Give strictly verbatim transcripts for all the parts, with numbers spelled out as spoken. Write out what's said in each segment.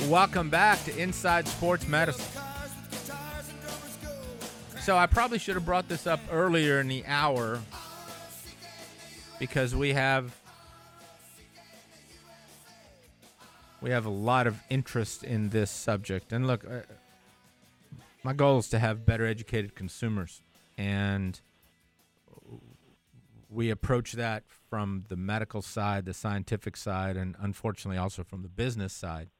Welcome back to Inside Sports Medicine. So I probably should have brought this up earlier in the hour because we have we have a lot of interest in this subject. And look, uh, my goal is to have better educated consumers, and we approach that from the medical side, the scientific side, and unfortunately also from the business side.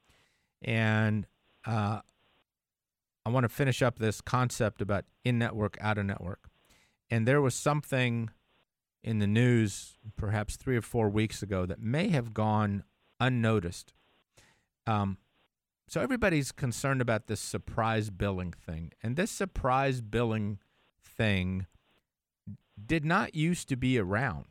And uh, I want to finish up this concept about in-network, out-of-network. And there was something in the news perhaps three or four weeks ago that may have gone unnoticed. Um, so everybody's concerned about this surprise billing thing. And this surprise billing thing did not used to be around.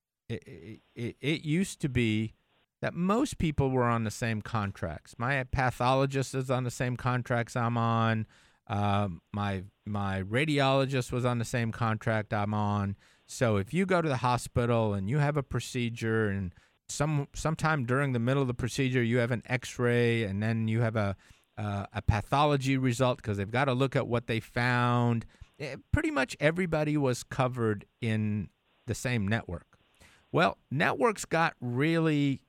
It, it, it used to be that most people were on the same contracts. My pathologist is on the same contracts I'm on. Um, my my radiologist was on the same contract I'm on. So if you go to the hospital and you have a procedure, and some sometime during the middle of the procedure you have an X-ray, and then you have a uh, a pathology result because they've got to look at what they found. It, pretty much everybody was covered in the same network. Well, networks got really,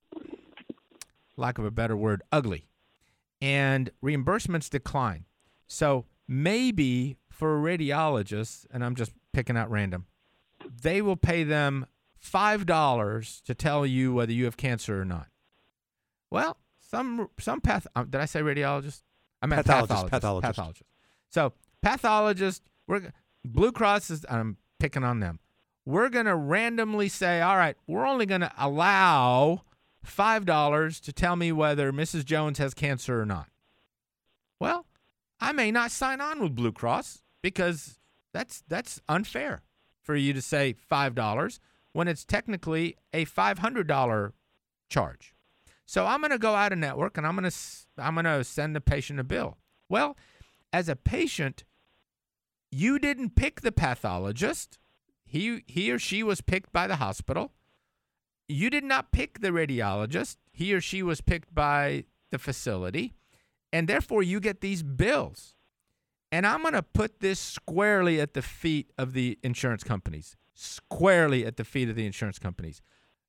lack of a better word, ugly, and reimbursements decline. So maybe for a radiologist, and I'm just picking out random, they will pay them five dollars to tell you whether you have cancer or not. Well, some some path. Um, did I say radiologist? I meant pathologist. Pathologist. Pathologist. pathologist. So pathologist. We're Blue Cross is. I'm picking on them. We're going to randomly say, all right, we're only going to allow five dollars to tell me whether Missus Jones has cancer or not. Well, I may not sign on with Blue Cross because that's that's unfair for you to say five dollars when it's technically a five hundred dollars charge. So I'm going to go out of network and I'm going to I'm going to send the patient a bill. Well, as a patient, you didn't pick the pathologist. He he or she was picked by the hospital. You did not pick the radiologist. He or she was picked by the facility. And therefore, you get these bills. And I'm going to put this squarely at the feet of the insurance companies. Squarely at the feet of the insurance companies.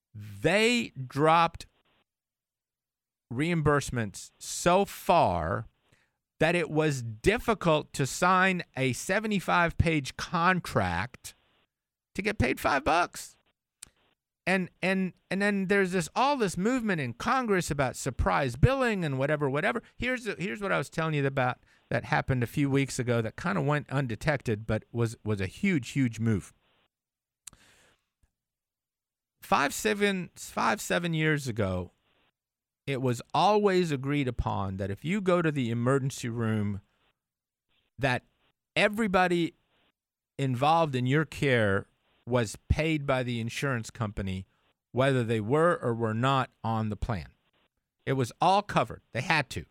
They dropped reimbursements so far that it was difficult to sign a seventy-five page contract to get paid five bucks. And and and then there's this all this movement in Congress about surprise billing and whatever, whatever. Here's here's what I was telling you about that happened a few weeks ago that kind of went undetected, but was was a huge, huge move. Five seven five seven years ago, it was always agreed upon that if you go to the emergency room, that everybody involved in your care was paid by the insurance company, whether they were or were not on the plan. It was all covered. They had to.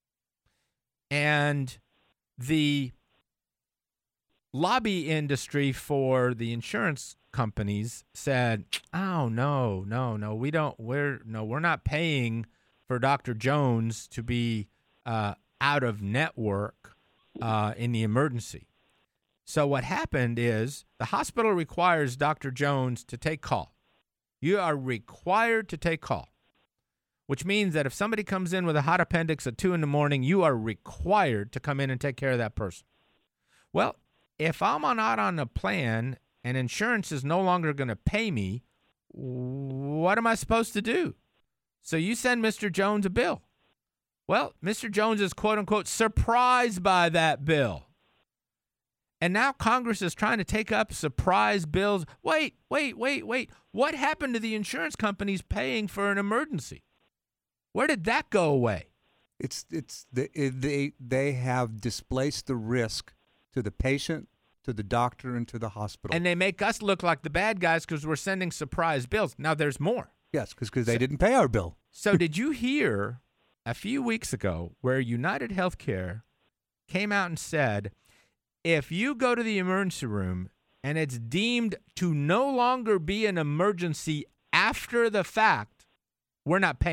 And the lobby industry for the insurance companies said, "Oh no, no, no, we don't. We're no, we're not paying for Doctor Jones to be uh, out of network uh, in the emergency." So what happened is the hospital requires Doctor Jones to take call. You are required to take call, which means that if somebody comes in with a hot appendix at two in the morning, you are required to come in and take care of that person. Well, if I'm not on a plan and insurance is no longer going to pay me, what am I supposed to do? So you send Mister Jones a bill. Well, Mister Jones is, quote unquote, surprised by that bill. And now Congress is trying to take up surprise bills. Wait, wait, wait, wait. What happened to the insurance companies paying for an emergency? Where did that go away? It's it's the, they they have displaced the risk to the patient, to the doctor, and to the hospital. And they make us look like the bad guys because we're sending surprise bills. Now there's more. Yes, because they so, didn't pay our bill. So did you hear a few weeks ago where United Healthcare came out and said, if you go to the emergency room and it's deemed to no longer be an emergency after the fact, we're not paying.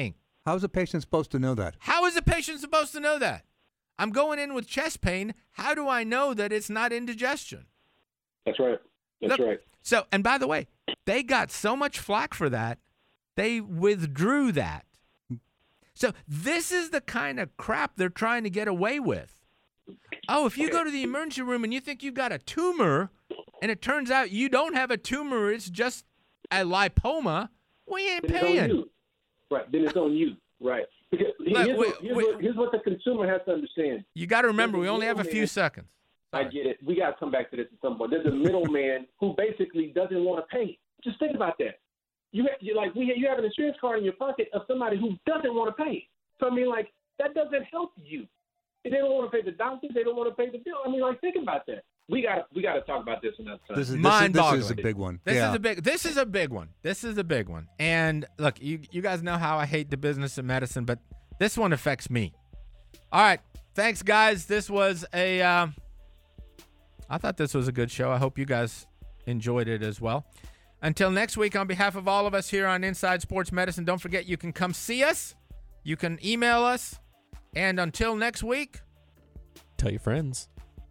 How's a patient supposed to know that? How is a patient supposed to know that? I'm going in with chest pain. How do I know that it's not indigestion? That's right. That's Look, right. So, and by the way, they got so much flack for that, they withdrew that. So this is the kind of crap they're trying to get away with. Oh, if you go to the emergency room and you think you've got a tumor, and it turns out you don't have a tumor, it's just a lipoma, we ain't Then paying. It's on you. Right. Then it's on you. Right. Because Look, here's, we- what, here's, we- what, here's what the consumer has to understand. You got to remember, we There's a only have a few middleman. seconds. I get it. We got to come back to this at some point. There's a middleman who basically doesn't want to pay. Just think about that. You have, you like we you have an insurance card in your pocket of somebody who doesn't want to pay. So I mean, like that doesn't help you. They don't want to pay the doctor. They don't want to pay the bill. I mean, like think about that. We got we got to talk about this another time. This is, this, is, this Mind-boggling. is a big one. This yeah. is a big. This is a big one. This is a big one. And look, you you guys know how I hate the business of medicine, but this one affects me. All right, thanks, guys. This was a. Uh, I thought this was a good show. I hope you guys enjoyed it as well. Until next week, on behalf of all of us here on Inside Sports Medicine, don't forget you can come see us. You can email us. And until next week, Tell your friends.